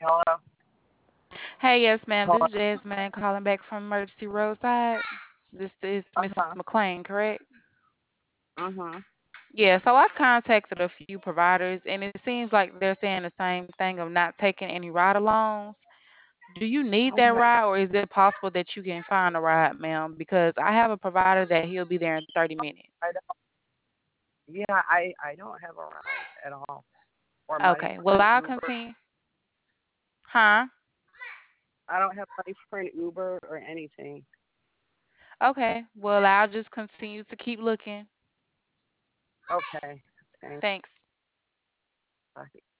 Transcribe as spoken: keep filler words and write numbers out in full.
Hello? Hey, yes, ma'am. This Hello? is Jasmine calling back from Emergency Roadside. This is Missus Uh-huh. McLean, correct? Mm-hmm. Yeah, so I contacted a few providers, and it seems like they're saying the same thing of not taking any ride alongs. Do you need that Okay. ride, or is it possible that you can find a ride, ma'am? Because I have a provider that he'll be there in thirty minutes. I don't, yeah, I, I don't have a ride at all. Or money Okay, for well, an I'll Uber. continue. Huh? I don't have money for an Uber or anything. Okay, well, I'll just continue to keep looking. Okay. Thanks. Thanks. Bye.